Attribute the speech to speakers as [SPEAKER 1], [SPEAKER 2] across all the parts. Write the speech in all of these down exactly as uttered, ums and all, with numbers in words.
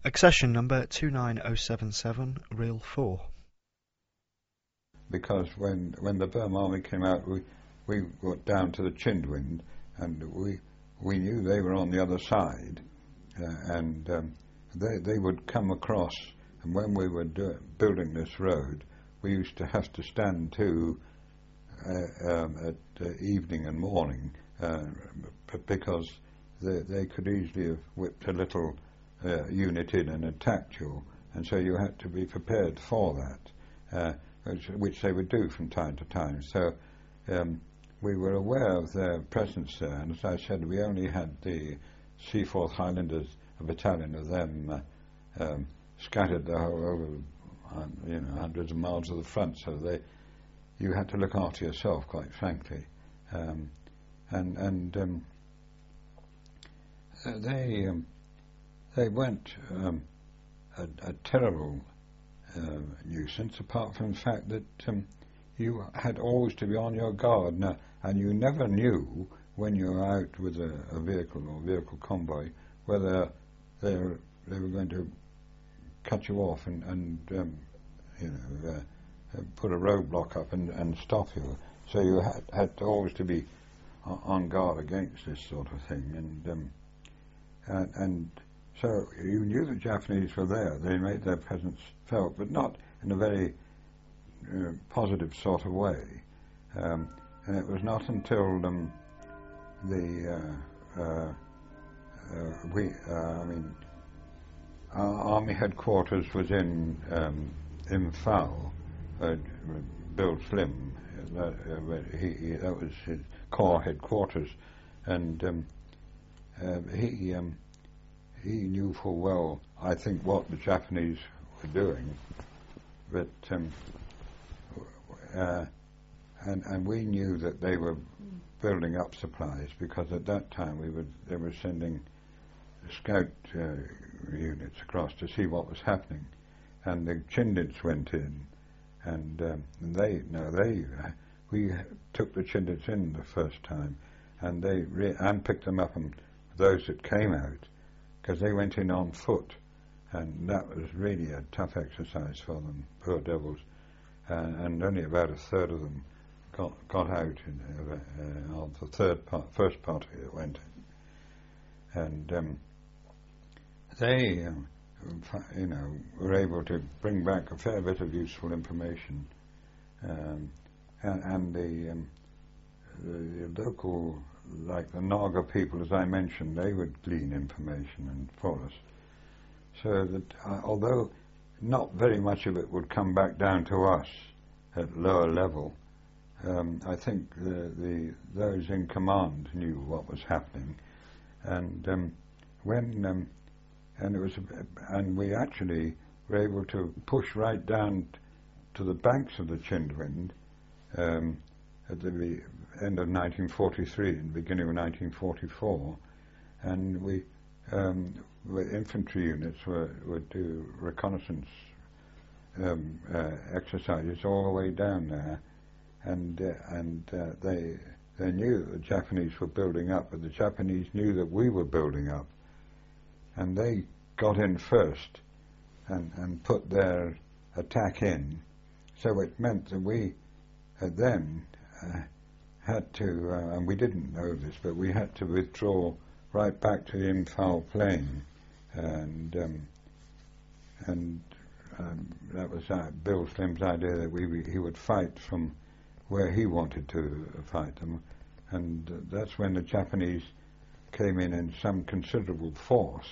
[SPEAKER 1] Accession number two nine oh seven seven, reel four.
[SPEAKER 2] Because when when the Burma Army came out, we we got down to the Chindwind, and we we knew they were on the other side, uh, and um, they they would come across. And when we were do, building this road, we used to have to stand to uh, um, at uh, evening and morning, uh, because they they could easily have whipped a little uh, unit in and attacked you, and so you had to be prepared for that. Uh, Which, which they would do from time to time. So um, we were aware of their presence there, and as I said, we only had the Seaforth Highlanders, a battalion of them, uh, um, scattered the whole over, uh, you know, hundreds of miles of the front. So they, you had to look after yourself, quite frankly, um, and and um, they um, they went um, a, a terrible. Uh, nuisance, apart from the fact that um, you had always to be on your guard, now, and you never knew when you were out with a, a vehicle or vehicle convoy whether they were, they were going to cut you off and, and um, you know, uh, uh, put a roadblock up and, and stop you. So you had, had to always to be on guard against this sort of thing, and um, and, and so you knew the Japanese were there. They made their presence felt, but not in a very uh, positive sort of way. Um, and it was not until um, the uh, uh, uh, we, uh, I mean, our army headquarters was in um, Imphal. Uh, Bill Slim, that, uh, he, he, that was his corps headquarters, and um, uh, he. Um, He knew full well, I think, what the Japanese were doing, but um, uh, and and we knew that they were building up supplies, because at that time we were they were sending scout uh, units across to see what was happening, and the Chindits went in, and, um, and they no they uh, we took the Chindits in the first time, and they re- and picked them up, and those that came out, because they went in on foot, and that was really a tough exercise for them, poor devils, uh, and only about a third of them got got out in, uh, uh, of the third part, first party that went in, and um, they, um, you know, were able to bring back a fair bit of useful information, um, and, and the, um, the, the local. Like the Naga people, as I mentioned, they would glean information and for us. So that uh, although not very much of it would come back down to us at lower level, um, I think the, the those in command knew what was happening, and um, when um, and it was and we actually were able to push right down to the banks of the Chindwind um, at the end of nineteen forty-three and beginning of nineteen forty-four, and we, um, with infantry units, were, would do reconnaissance um, uh, exercises all the way down there, and uh, and uh, they they knew that the Japanese were building up, but the Japanese knew that we were building up, and they got in first and and put their attack in, so it meant that we had then. Uh, had to, uh, and we didn't know this, but we had to withdraw right back to the Imphal plain, and um, and um, that was uh, Bill Slim's idea that we, we he would fight from where he wanted to fight them, and uh, that's when the Japanese came in in some considerable force,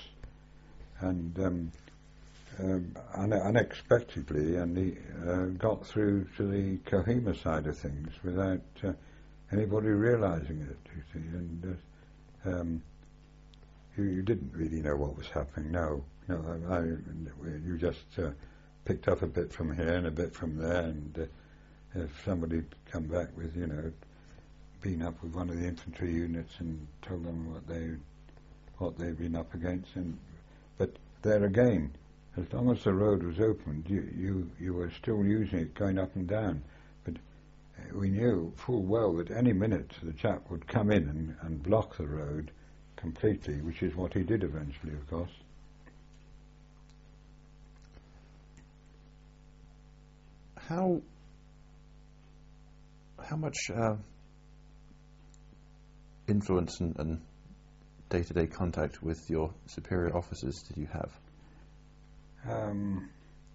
[SPEAKER 2] and um, um, un- unexpectedly, and he uh, got through to the Kohima side of things without uh, anybody realizing it, you see, and uh, um, you, you didn't really know what was happening. No, no, I, I, you just uh, picked up a bit from here and a bit from there, and uh, if somebody come back with, you know, been up with one of the infantry units and told them what they what they'd been up against, and but there again, as long as the road was opened, you you, you were still using it going up and down. But we knew full well that any minute the chap would come in and, and block the road completely, which is what he did eventually, of course.
[SPEAKER 3] how how much uh, influence and, and day-to-day contact with your superior officers did you have?
[SPEAKER 2] Um,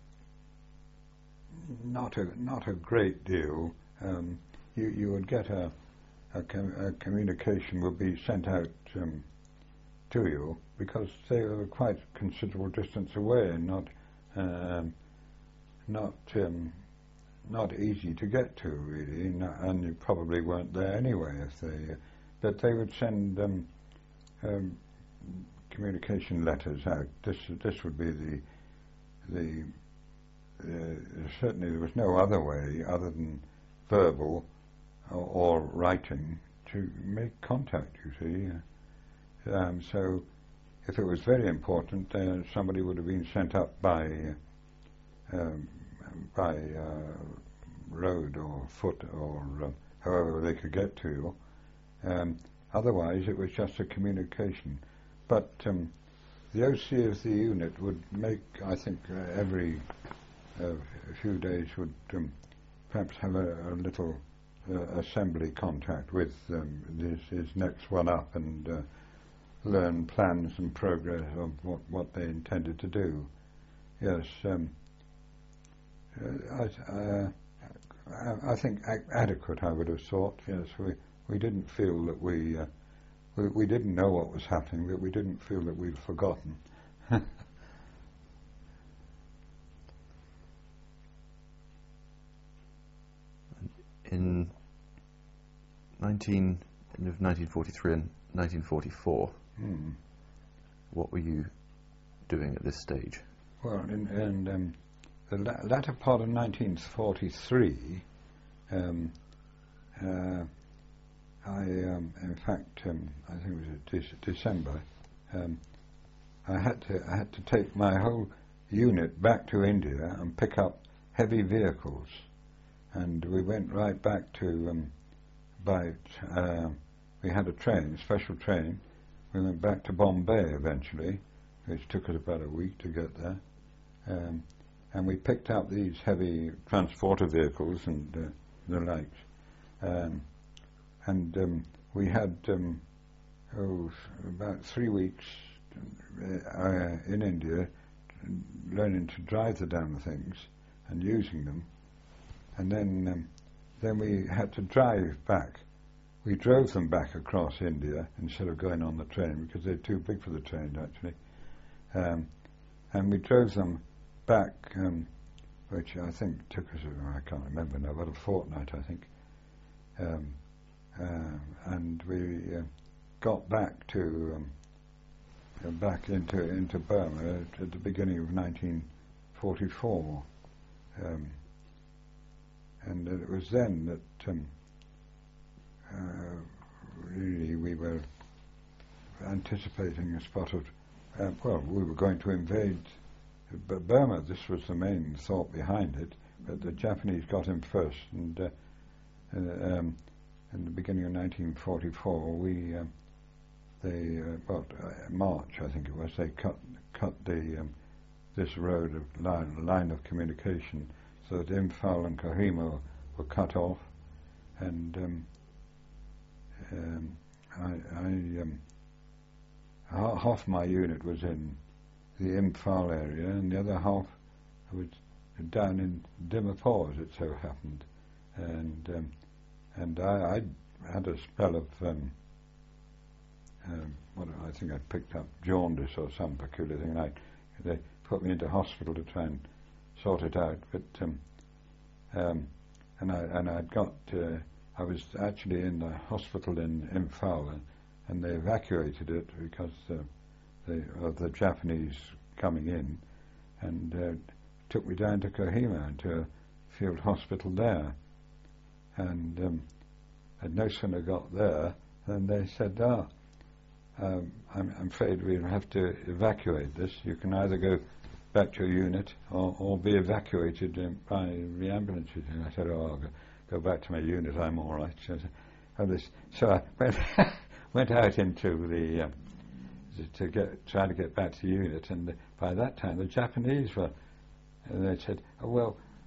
[SPEAKER 2] not a not a great deal. Um, you you would get a a, com a communication would be sent out um, to you because they were quite considerable distance away and not um, not um, not easy to get to really, no, and you probably weren't there anyway if they. Uh, but they would send um, um, communication letters out. This this would be the the uh, certainly there was no other way other than verbal or, or writing to make contact. You see, um, so if it was very important, uh, somebody would have been sent up by um, by uh, road or foot or uh, however they could get to you. Um, otherwise, it was just a communication. But um, the O C of the unit would make, I think, uh, every uh, few days would um, perhaps have a, a little uh, assembly contact with um, this, his next one up and uh, learn plans and progress of what, what they intended to do. Yes, um, uh, I, uh, I, I think ac adequate, I would have thought. Yes, we, we didn't feel that we... Uh, We, we didn't know what was happening, but we didn't feel that we'd forgotten.
[SPEAKER 3] In nineteen, nineteen forty-three and nineteen forty-four,
[SPEAKER 2] Hmm.
[SPEAKER 3] what were you doing at this stage?
[SPEAKER 2] Well, in, in um, the la latter part of nineteen forty-three, um, uh, I, um, in fact, um, I think it was de December, um, I had to I had to take my whole unit back to India and pick up heavy vehicles, and we went right back to um, by uh, we had a train, a special train. We went back to Bombay eventually, which took us about a week to get there, um, and we picked up these heavy transporter vehicles and uh, the likes. Um, And um, we had um, oh, about three weeks uh, in India learning to drive the damn things and using them. And then, um, then we had to drive back. We drove them back across India instead of going on the train because they're too big for the train, actually. Um, and we drove them back, um, which I think took us, I can't remember now, about a fortnight, I think. Um, Uh, and we uh, got back to um, uh, back into into Burma at, at the beginning of nineteen forty-four, um, and it was then that um, uh, really we were anticipating a spot of uh, well, we were going to invade Burma. This was the main thought behind it, but the Japanese got in first, and uh, uh, um, in the beginning of nineteen forty-four, we uh, they uh, well uh, March, I think it was, they cut cut the um, this road of line line of communication, so that Imphal and Kohima were cut off, and um, um, I, I um, half my unit was in the Imphal area, and the other half was down in Dimapur, as it so happened, and. Um, And I, I had a spell of, um, um, what I think I picked up jaundice or some peculiar thing. And I, they put me into hospital to try and sort it out. But um, um, and I and I'd got uh, I was actually in the hospital in Imphal, and, and they evacuated it because uh, they, of the Japanese coming in, and uh, took me down to Kohima to a field hospital there. And um, I'd no sooner got there than they said, ah, um, I'm, I'm afraid we'll have to evacuate this. You can either go back to your unit or, or be evacuated um, by the ambulances. And I said, oh, I'll go, go back to my unit, I'm all right. So, so, this, so I went, went out into the, um, to get, try to get back to the unit, and by that time the Japanese were, and they said, oh, well,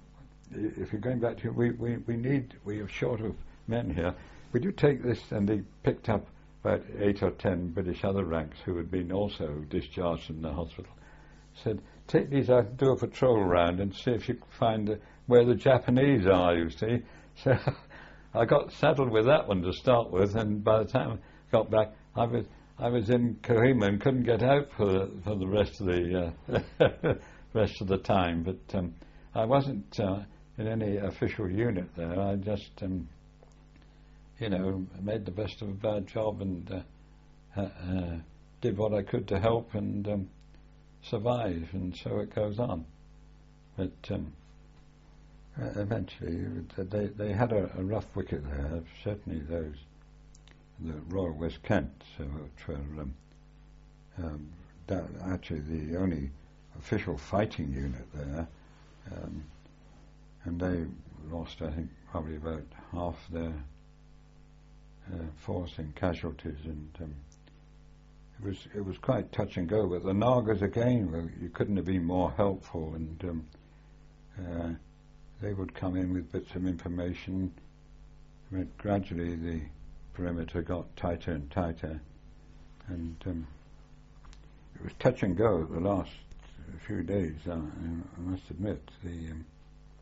[SPEAKER 2] if you're going back to, we, we, we need, we are short of men here. Would you take this? And they picked up about eight or ten British other ranks who had been also discharged from the hospital. Said, take these out and do a patrol round and see if you can find uh, where the Japanese are, you see. So I got saddled with that one to start with, and by the time I got back, I was I was in Kohima and couldn't get out for the, for the rest of the uh, rest of the time. But um, I wasn't uh, in any official unit there. I just, um, you know, made the best of a bad job and uh, uh, did what I could to help and um, survive, and so it goes on. But um, uh, eventually, they they had a, a rough wicket there. Certainly, those the Royal West Kent, uh, which were um, um, that actually the only official fighting unit there, um, and they lost, I think, probably about half their uh, force in casualties, and um, it was it was quite touch and go. But the Nagas again, well, you couldn't have been more helpful, and um, uh, they would come in with bits of information. I mean, gradually the perimeter got tighter and tighter, and um, it was touch and go the last few days. Uh, I must admit, the um,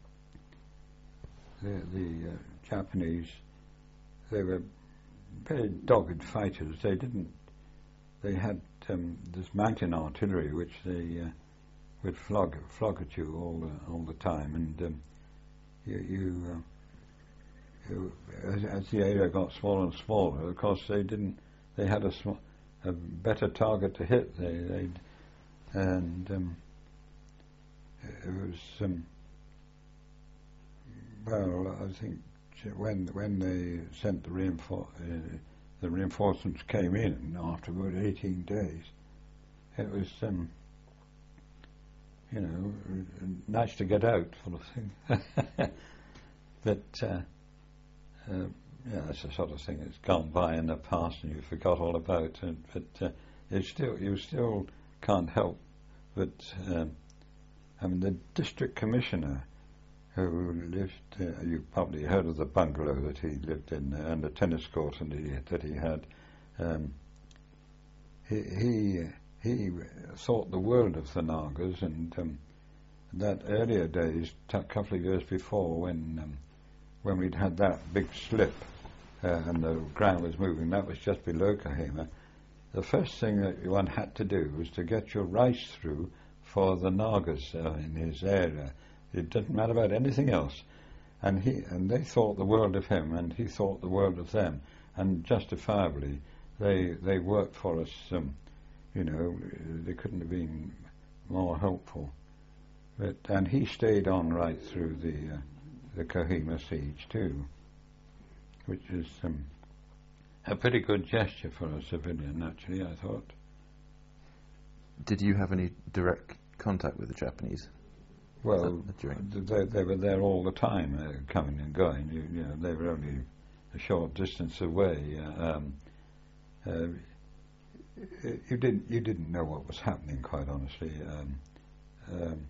[SPEAKER 2] the, the uh, Japanese, they were very dogged fighters. They didn't. They had um, this mountain artillery which they uh, would flog flog at you all the, all the time, and um, you. you uh, As, as the area got smaller and smaller, of course they didn't. They had a, sm- a better target to hit. They, they'd, and um, it was um, well. I think when when they sent the reinfor- uh, the reinforcements came in after about eighteen days, it was um, you know nice to get out, sort of thing. But. Uh, Uh, yeah, that's the sort of thing that's gone by in the past and you forgot all about it. But uh, you still, you still can't help but. Um, I mean, the district commissioner who lived, uh, you've probably heard of the bungalow that he lived in uh, and the tennis court and he, that he had. Um, he he he thought the world of the Nagas, and um, that earlier days, a couple of years before, when. Um, when we'd had that big slip uh, and the ground was moving, that was just below Kohima, the first thing that one had to do was to get your rice through for the Nagas uh, in his area. It didn't matter about anything else. And he and they thought the world of him, and he thought the world of them. And justifiably, they they worked for us. Um, you know, they couldn't have been more helpful. But and he stayed on right through the... Uh, the Kohima siege too, which is um, a pretty good gesture for a civilian, actually, I thought.
[SPEAKER 3] Did you have any direct contact with the Japanese?
[SPEAKER 2] Well, they, they were there all the time, uh, coming and going. You, you know, they were only a short distance away. Uh, um, uh, you didn't you didn't know what was happening, quite honestly. Um, um,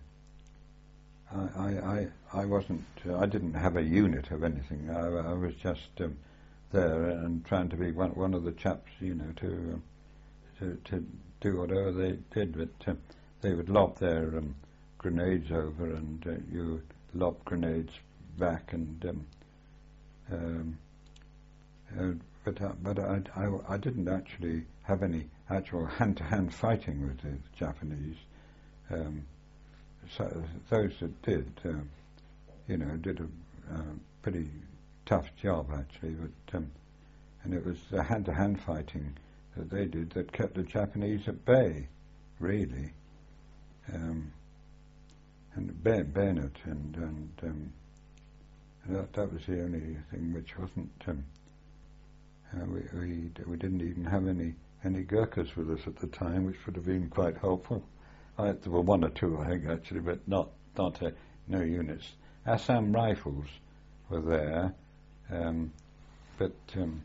[SPEAKER 2] I, I, I wasn't, uh, I didn't have a unit of anything. I, I was just um, there and trying to be one, one of the chaps, you know, to um, to, to do whatever they did. But uh, they would lob their um, grenades over, and uh, you would lob grenades back. And um, um, uh, but uh, but I, I, I didn't actually have any actual hand-to-hand fighting with the Japanese. Um, So those that did, uh, you know, did a uh, pretty tough job actually. But um, and it was the hand-to-hand fighting that they did that kept the Japanese at bay, really. Um, and bay- bayonet, and and, um, and that that was the only thing which wasn't. Um, uh, we we we didn't even have any any Gurkhas with us at the time, which would have been quite helpful. I, there were one or two, I think, actually, but not not uh, no units. Assam Rifles were there, um, but um,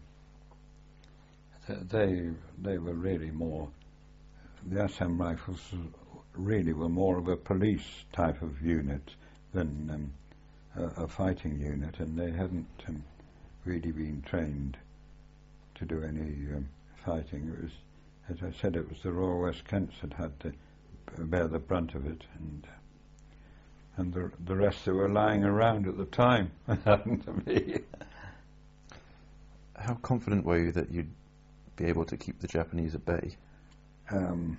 [SPEAKER 2] th- they they were really more. The Assam Rifles really were more of a police type of unit than um, a, a fighting unit, and they hadn't um, really been trained to do any um, fighting. It was, as I said, it was the Royal West Kents that had to bear the brunt of it, and and the the rest that were lying around at the time happened to be.
[SPEAKER 3] How confident were you that you'd be able to keep the Japanese at bay?
[SPEAKER 2] Um,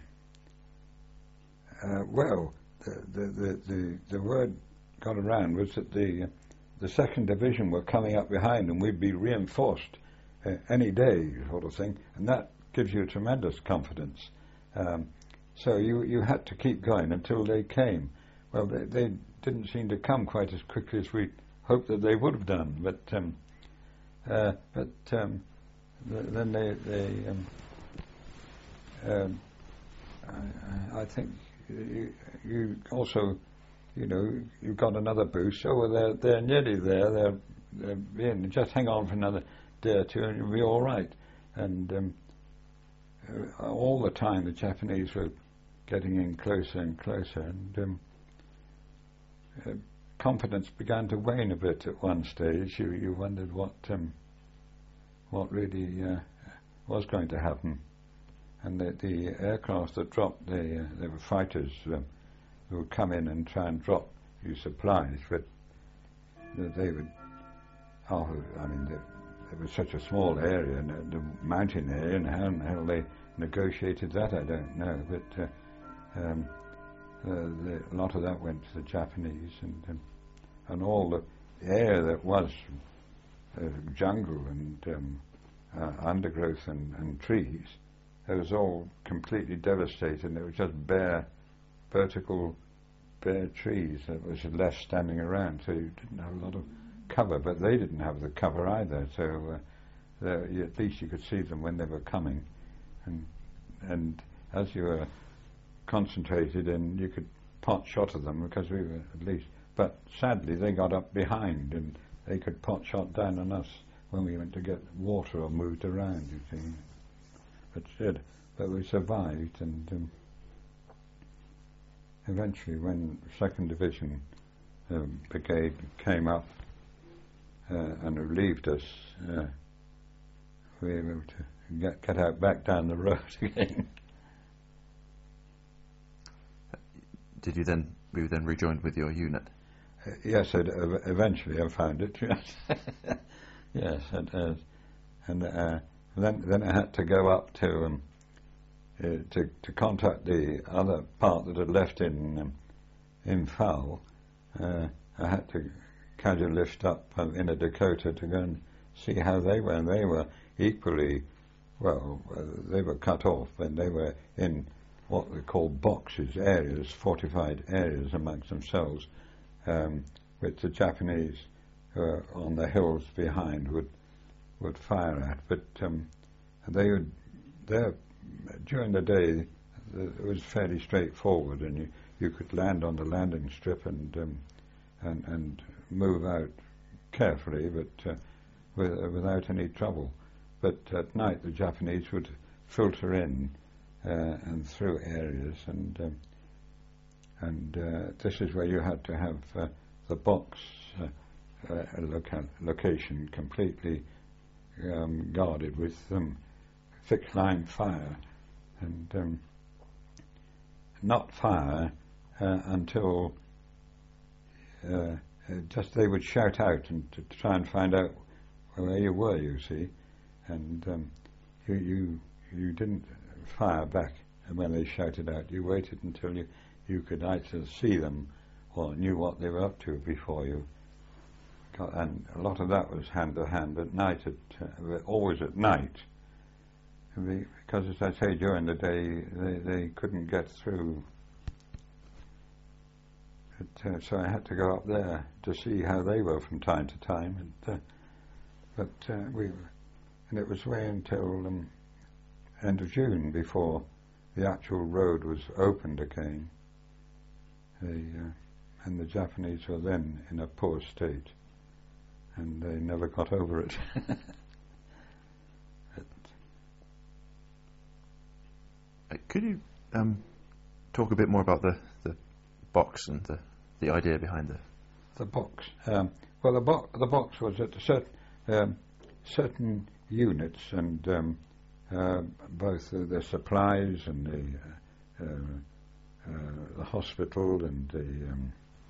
[SPEAKER 2] uh, well, the, the the the the word got around was that the uh, the second division were coming up behind, and we'd be reinforced uh, any day, sort of thing, and that gives you tremendous confidence. Um, so you you had to keep going until they came. Well, they, they didn't seem to come quite as quickly as we hoped that they would have done, but um, uh, but um, th- then they they um, um, I, I think you, you also, you know, you've got another boost. Oh, well, they're they're nearly there. They're, they're in. Just hang on for another day or two, and you'll be all right. And um, uh, all the time, the Japanese were getting in closer and closer, and um, uh, confidence began to wane a bit at one stage. You you wondered what um, what really uh, was going to happen. And the, the aircraft that dropped, they, uh, they were fighters um, who would come in and try and drop you supplies, but they would, oh, I mean, it was such a small area, and the, the mountain area, and how in the hell they negotiated that, I don't know, but uh, um, uh, the, a lot of that went to the Japanese, and um, and all the area that was uh, jungle and um, uh, undergrowth and, and trees, it was all completely devastated, and it was just bare, vertical, bare trees that was left standing around, so you didn't have a lot of cover, but they didn't have the cover either, so uh, at least you could see them when they were coming, and and as you were concentrated in, you could pot shot at them, because we were at least, but sadly they got up behind, and they could pot shot down on us when we went to get water or moved around, you see. But did, but we survived, and um, eventually, when Second Division um, Brigade came up uh, and relieved us, uh, we were able to get get out back down the road again.
[SPEAKER 3] Did you then? Were you then rejoined with your unit?
[SPEAKER 2] Uh, yes, I'd, uh, eventually I found it. Yes, yes, and uh, and. Uh, Then, then I had to go up to um, uh, to to contact the other part that had left in um, in Fowl. Uh, I had to catch a lift up um, in a Dakota to go and see how they were. And they were equally, well, uh, they were cut off, and they were in what they call boxes, areas, fortified areas amongst themselves, um, which the Japanese uh, on the hills behind would. would fire at, but um, they would, there, during the day, the, it was fairly straightforward, and you, you could land on the landing strip and um, and, and move out carefully, but uh, with, uh, without any trouble. But at night, the Japanese would filter in uh, and through areas, and um, and uh, this is where you had to have uh, the box uh, uh, loca- location completely Um, guarded with um, fixed line fire, and um, not fire uh, until uh, just they would shout out and to, to try and find out where you were, you see, and um, you, you you didn't fire back when they shouted out. You waited until you, you could either see them or knew what they were up to before you. And a lot of that was hand to hand at night, at, uh, always at night, because, as I say, during the day they, they couldn't get through. But, uh, so I had to go up there to see how they were from time to time. And, uh, but uh, we, and it was way until um, end of June before the actual road was opened again. The, uh, and the Japanese were then in a poor state, and they never got over it.
[SPEAKER 3] Could you um, talk a bit more about the, the box and the, the idea behind the,
[SPEAKER 2] the box. Um, well, the, bo- the box was at certain um, certain units, and um, uh, both uh, the supplies and the uh, uh, uh, the hospital and the um,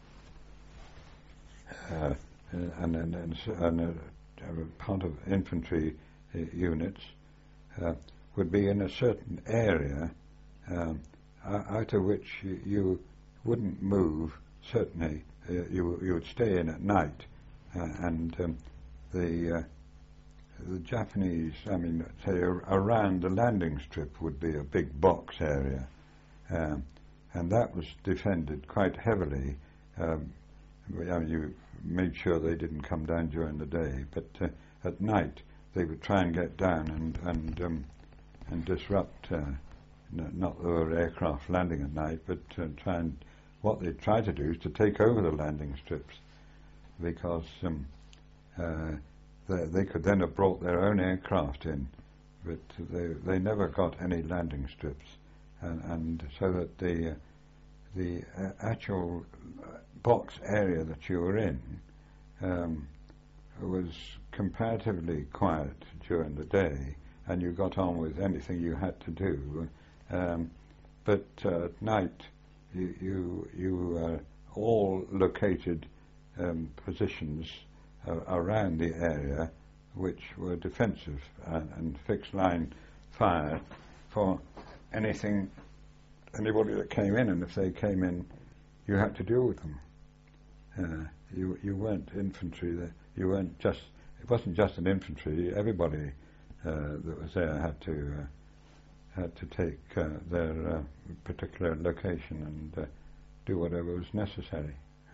[SPEAKER 2] uh, and and and, and uh, part of infantry uh, units uh, would be in a certain area, um, out of which you, you wouldn't move. Certainly, uh, you you would stay in at night, uh, and um, the uh, the Japanese, I mean, say ar- around the landing strip would be a big box area, um, and that was defended quite heavily. Um, I mean, you made sure they didn't come down during the day, but uh, at night they would try and get down and and um, and disrupt. Uh, n- not there were aircraft landing at night, but uh, try and what they try to do is to take over the landing strips, because um, uh, they, they could then have brought their own aircraft in, but they they never got any landing strips, and, and so that the uh, the uh, actual box area that you were in um, was comparatively quiet during the day, and you got on with anything you had to do, um, but uh, at night you you, you were all located um, positions uh, around the area which were defensive and, and fixed line fire for anything, anybody that came in, and if they came in, you had to deal with them. Uh, you you weren't infantry. That you weren't just. It wasn't just an infantry. Everybody uh, that was there had to uh, had to take uh, their uh, particular location and uh, do whatever was necessary.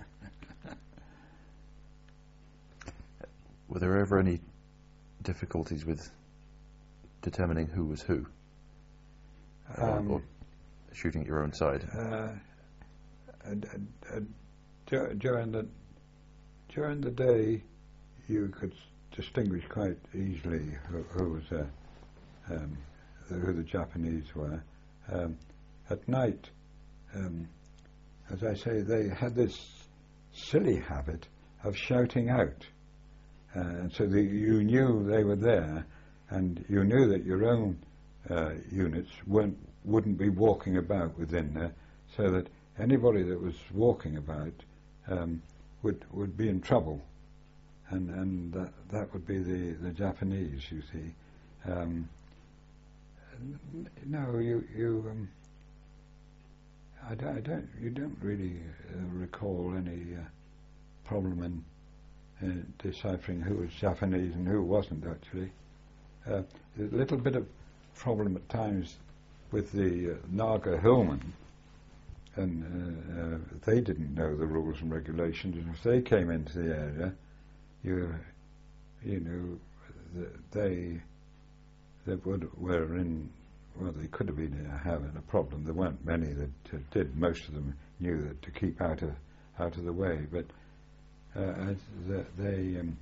[SPEAKER 3] Were there ever any difficulties with determining who was who, uh,
[SPEAKER 2] Um,
[SPEAKER 3] or shooting at your own side?
[SPEAKER 2] Uh, and, and, and dur- during the during the day, you could s- distinguish quite easily who, who was uh, um, who the Japanese were. Um, at night, um, as I say, they had this silly habit of shouting out, uh, and so the, you knew they were there, and you knew that your own uh, units weren't wouldn't be walking about within there, so that anybody that was walking about um, would would be in trouble, and and that that would be the, the Japanese, you see. Um, n- no, you you. Um, I don't, I don't. You don't really uh, recall any uh, problem in uh, deciphering who was Japanese and who wasn't. Actually, uh, a little bit of problem at times with the uh, Naga Hillmen, and uh, uh, they didn't know the rules and regulations, and if they came into the area, you you know, th- they they would were in. Well, they could have been uh, having a problem. There weren't many that uh, did. Most of them knew that to keep out of out of the way. But uh, the, they um,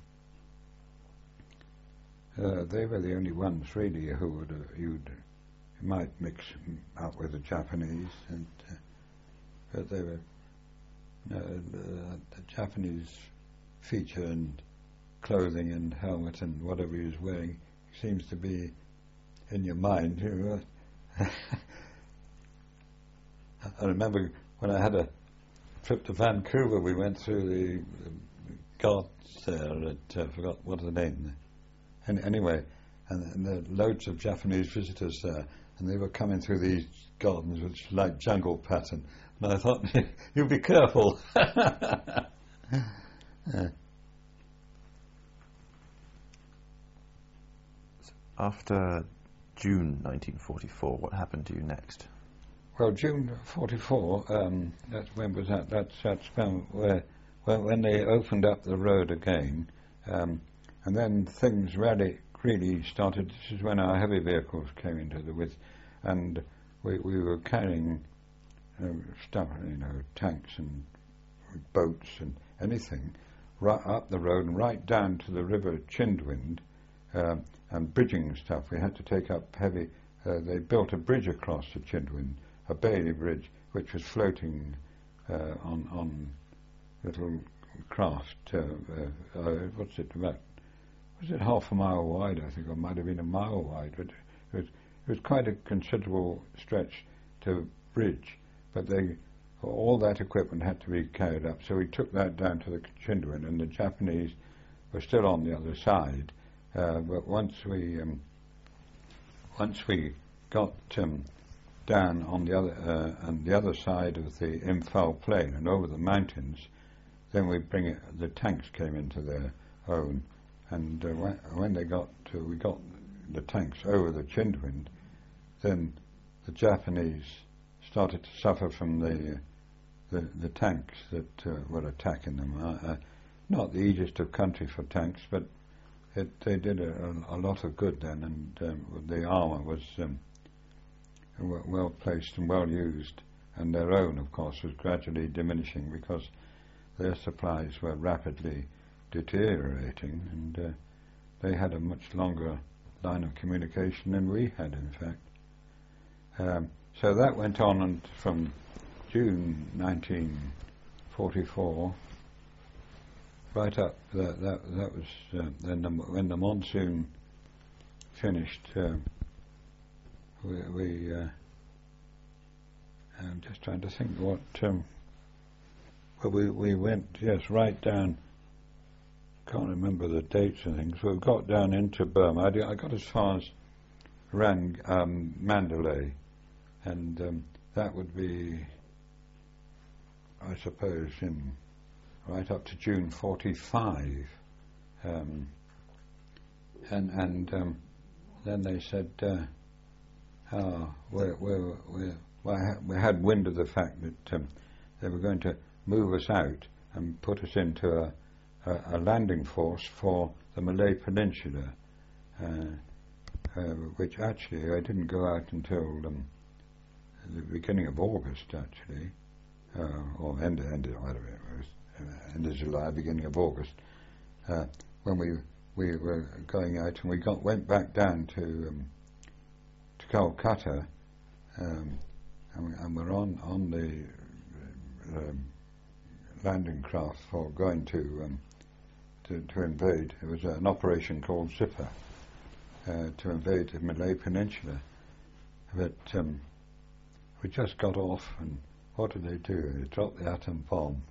[SPEAKER 2] uh, they were the only ones really who would uh, you'd might mix up with the Japanese, and uh, but they were uh, the, the Japanese feature and clothing and helmet and whatever he was wearing seems to be in your mind. You know. I remember when I had a trip to Vancouver, we went through the, the gardens there at, uh, I forgot what the name, and anyway, and, and there were loads of Japanese visitors there, and they were coming through these gardens which were like jungle pattern, and I thought, you be careful. Yeah.
[SPEAKER 3] After June nineteen forty-four, what happened to you next?
[SPEAKER 2] Well, June forty-four, um, that's when was that? That's that's when, where, when, when they opened up the road again, um, and then things really, really started. This is when our heavy vehicles came into the with, and we, we were carrying um, stuff, you know, tanks and boats and anything, right up the road and right down to the river Chindwind, um, and bridging stuff. We had to take up heavy. Uh, they built a bridge across the Chindwind, a Bailey bridge, which was floating uh, on on little craft. Uh, uh, uh, what's it about? Was it half a mile wide? I think, or might have been a mile wide. But it was it was quite a considerable stretch to bridge. But they all that equipment had to be carried up. So we took that down to the Chindoin, and the Japanese were still on the other side. Uh, but once we um, once we got um, down on the other uh, on the other side of the Imphal plain and over the mountains, then we bring it. The tanks came into their own, and uh, when, when they got to, we got the tanks over the Chindoin, then the Japanese started to suffer from the the, the tanks that uh, were attacking them. Uh, uh, not the easiest of country for tanks, but it, they did a, a, a lot of good then, and um, the armour was um, w- well placed and well used, and their own, of course, was gradually diminishing because their supplies were rapidly deteriorating, and uh, they had a much longer line of communication than we had, in fact. Um, so that went on and from June nineteen forty-four right up. That that, that was uh, then the, when the monsoon finished. Uh, we, we uh, I'm just trying to think what. Um, well, we we went yes right down. Can't remember the dates and things. We got down into Burma. I, I got as far as Rang um, Mandalay, and um, that would be, I suppose, in right up to June forty-five, um, and and um, then they said, uh, "Oh, we're, we're, we're, well, I ha- we had wind of the fact that um, they were going to move us out and put us into a, a, a landing force for the Malay Peninsula, uh, uh, which actually I didn't go out until um, the beginning of August, actually, uh, or end end of whatever it was." End of July, beginning of August, uh, when we we were going out, and we got went back down to um, to Calcutta, um, and, we, and we're on on the um, landing craft for going to um, to, to invade. It was an operation called Zipper uh, to invade the Malay Peninsula, but um, we just got off, and what did they do? They dropped the atom bomb.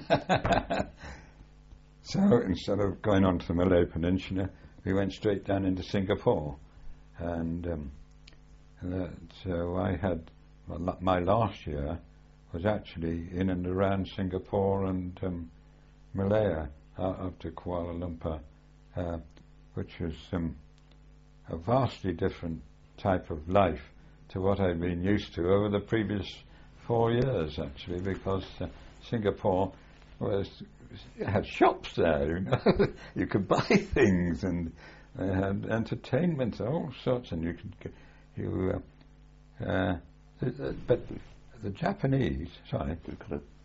[SPEAKER 2] So instead of going on to the Malay Peninsula, we went straight down into Singapore, and um, that, so I had well, my last year was actually in and around Singapore and um, Malaya, uh, up to Kuala Lumpur, uh, which was um, a vastly different type of life to what I'd been used to over the previous four years, actually, because uh, Singapore was had shops there, you know. You could buy things, and they had entertainment, all sorts, and you could you. Uh, uh, the, the, but the Japanese, sorry,
[SPEAKER 3] We've got a